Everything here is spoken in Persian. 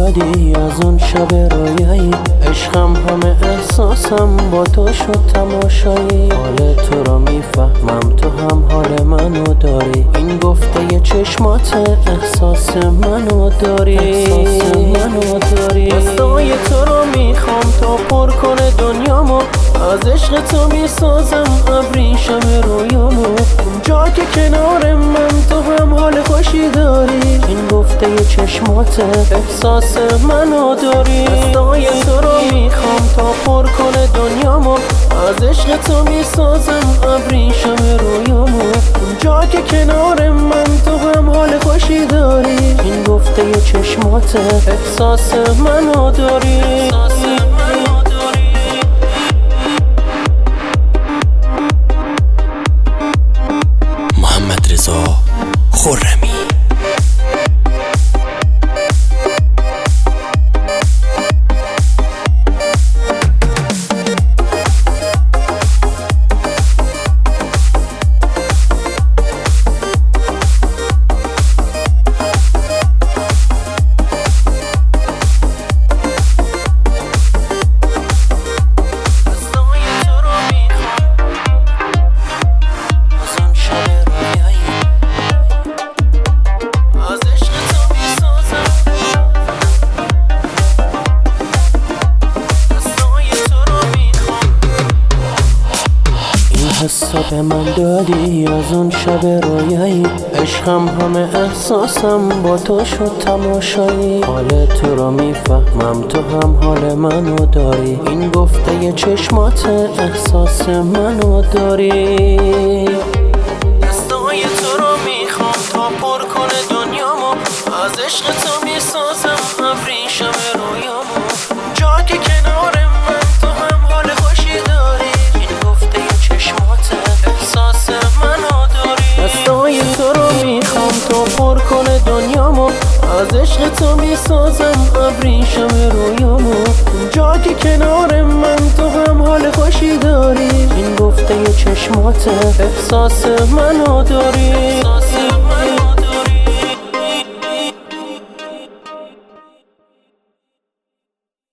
دادی از اون شب رویایی، عشقم همه احساسم با تو شد تماشایی. حال تو رو میفهمم تو هم حال منو داری، این گفته چشمات احساس منو داری. دستای تو رو میخوام تا پر کنه دنیامو، از عشق تو میسازم ابریشم رویامو. اونجا که کنار من تو هم حال خوشی داری، این گفته چشمات احساس منو داری. دستای تو رو میخوام تا پر کنه دنیامو، از عشق تو میسازم ابریشم رویامو. اونجا که کنار من تو هم حال خوشی داری، این گفته چشمات احساس منو داری. محمدرضا خرمی. حسا به من دادی از اون شب رویایی، عشقم همه احساسم با تو شد تماشایی. حال تو رو میفهمم تو هم حال منو داری، این گفته چشمات احساس منو داری. دستای تو رو میخوام تا پر کنه دنیامو، از عشق تو میسازم ابریشم رویامو. جا که کنار من تو هم حال خوشی داری، این گفته چشمات احساس منو داری. دستای تو رو میخوام تا پر کنه دنیامو، از عشق تو میسازم ابریشم رویامو. جا که کنار من تو هم حال خوشی داری، این گفته چشمات احساس منو داری.